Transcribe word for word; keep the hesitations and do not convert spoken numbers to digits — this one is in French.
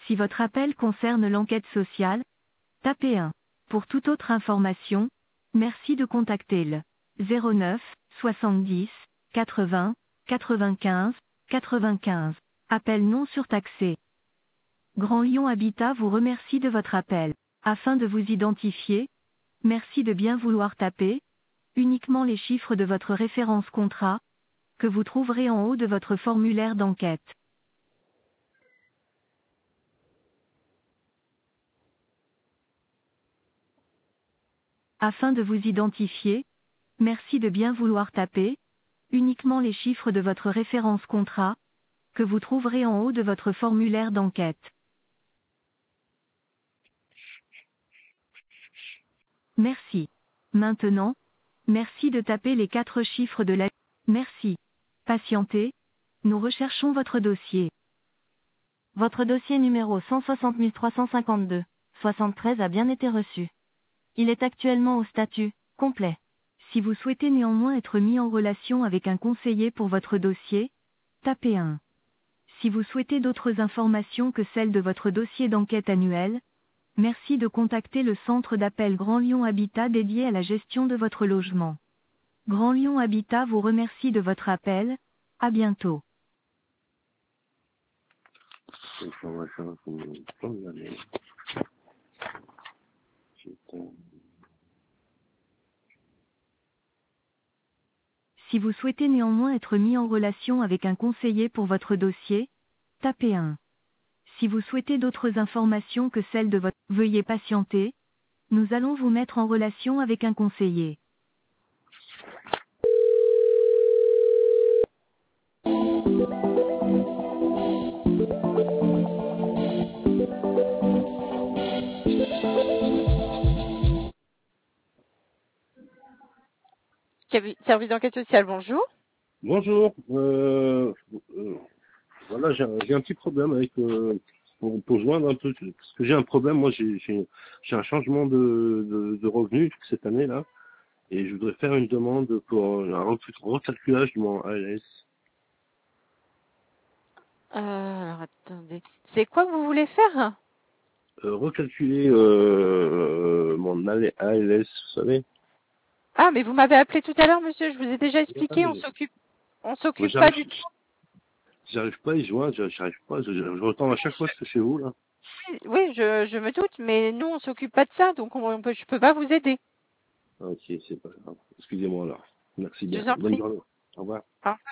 Si votre appel concerne l'enquête sociale, tapez un. Pour toute autre information, merci de contacter le zéro neuf soixante-dix quatre-vingts quatre-vingt-quinze quatre-vingt-quinze. Appel non surtaxé. Grand Lyon Habitat vous remercie de votre appel. Afin de vous identifier, merci de bien vouloir taper uniquement les chiffres de votre référence contrat, que vous trouverez en haut de votre formulaire d'enquête. Afin de vous identifier, merci de bien vouloir taper uniquement les chiffres de votre référence contrat, que vous trouverez en haut de votre formulaire d'enquête. Merci. Maintenant, merci de taper les quatre chiffres de la... Merci. Patientez, nous recherchons votre dossier. Votre dossier numéro cent soixante mille trois cent cinquante-deux soixante-treize a bien été reçu. Il est actuellement au statut complet. Si vous souhaitez néanmoins être mis en relation avec un conseiller pour votre dossier, tapez un. Si vous souhaitez d'autres informations que celles de votre dossier d'enquête annuel, merci de contacter le centre d'appel Grand Lyon Habitat dédié à la gestion de votre logement. Grand Lyon Habitat vous remercie de votre appel. À bientôt. Si vous souhaitez néanmoins être mis en relation avec un conseiller pour votre dossier, tapez un. Si vous souhaitez d'autres informations que celles de votre... Veuillez patienter. Nous allons vous mettre en relation avec un conseiller. Cabi- Service d'enquête sociale, bonjour. Bonjour. Euh, euh, voilà, j'ai un, j'ai un petit problème avec euh, pour, pour joindre un peu parce que j'ai un problème. Moi, j'ai j'ai j'ai un changement de, de, de revenu cette année là, et je voudrais faire une demande pour un recul- recalculage de mon A L S. Euh, alors attendez. C'est quoi que vous voulez faire? Euh, recalculer euh, mon A L S, vous savez. Ah, mais vous m'avez appelé tout à l'heure, monsieur. Je vous ai déjà Ah, expliqué. On mais- s'occupe, on moi, s'occupe pas j'arrive, du tout. j'arrive pas à y joindre. J'arrive pas. Je, je retourne à chaque fois que je suis chez vous là. Oui, oui, je, je me doute, mais nous, on s'occupe pas de ça, donc on, on peut, je peux pas vous aider. Ok, c'est pas grave. Excusez-moi alors. Merci Je bien. vous en Bonne prie. journée. Au revoir. Au revoir.